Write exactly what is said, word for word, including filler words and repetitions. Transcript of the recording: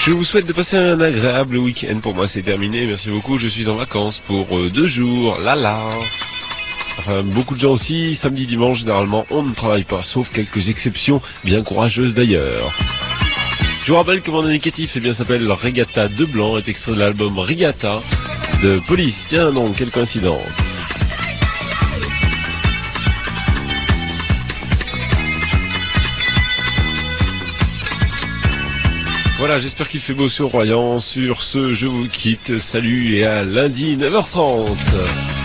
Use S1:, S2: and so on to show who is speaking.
S1: Je vous souhaite de passer un agréable week-end. Pour moi, c'est terminé. Merci beaucoup. Je suis en vacances pour euh, deux jours. Là là. Enfin, beaucoup de gens aussi. Samedi, dimanche, généralement, on ne travaille pas, sauf quelques exceptions, bien courageuses d'ailleurs. Je vous rappelle que mon indicatif, eh bien, s'appelle Regatta de Blanc, est extrait de l'album Regatta de Police. Tiens donc, quelle coïncidence. Voilà, j'espère qu'il fait beau sur Royan. Sur ce, je vous quitte. Salut et à lundi neuf heures trente.